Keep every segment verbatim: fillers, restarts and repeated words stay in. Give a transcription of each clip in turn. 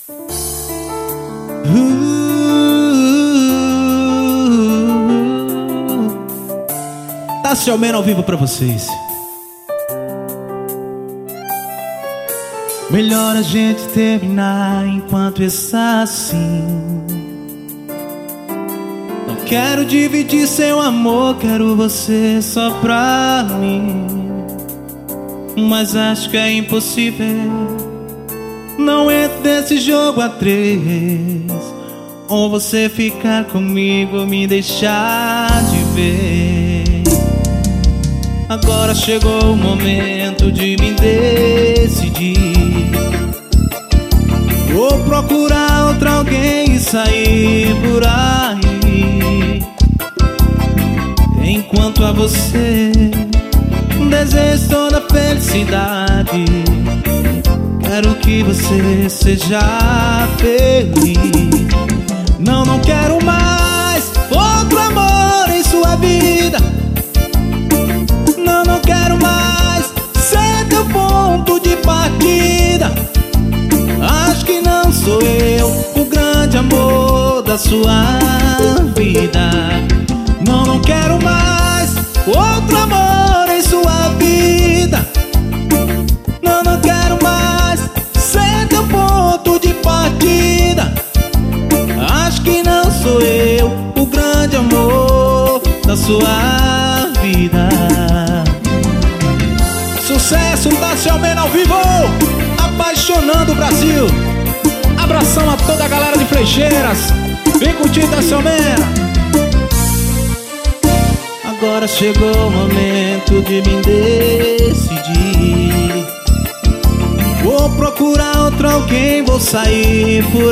Tassio Man ao vivo pra vocês. Melhor a gente terminar enquanto está assim. Não quero dividir seu amor, quero você só pra mim. Mas acho que é impossível. Não entro nesse jogo a três. Ou você ficar comigo ou me deixar de ver. Agora chegou o momento de me decidir. Vou procurar outro alguém e sair por aí. Enquanto a você desejo toda felicidade. Quero que você seja feliz. Não, não quero mais outro amor em sua vida. Não, não quero mais ser teu ponto de partida. Acho que não sou eu o grande amor da sua vida. Não, não quero mais outro amor em sua vida. Não, não quero mais ser teu ponto de partida. Acho que não sou eu o grande amor da sua vida. Sucesso, Tassio Man ao vivo, apaixonando o Brasil. Abração a toda a galera de Freixeiras. Vem curtir, Tassio Man. Agora chegou o momento de me decidir. Vou procurar outro alguém, vou sair por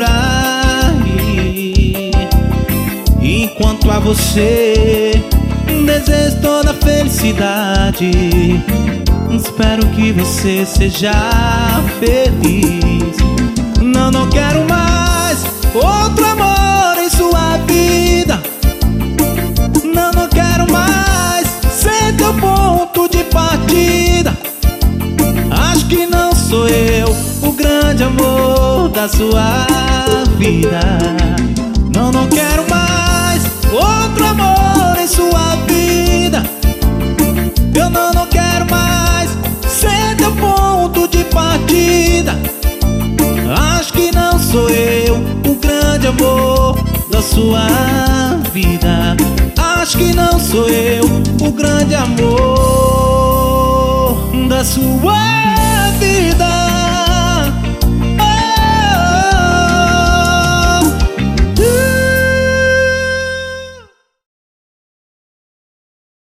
aí. Enquanto a você desejo toda felicidade. Espero que você seja feliz. Não, não quero mais outro amor em sua vida. Não, não quero mais ser teu ponto de partida. Acho que não sou eu o grande amor da sua vida. Não, não quero mais outro amor em sua vida. Eu não, não quero mais ser teu ponto de partida. Acho que não sou eu o grande amor da sua vida. Acho que não sou eu o grande amor da sua vida.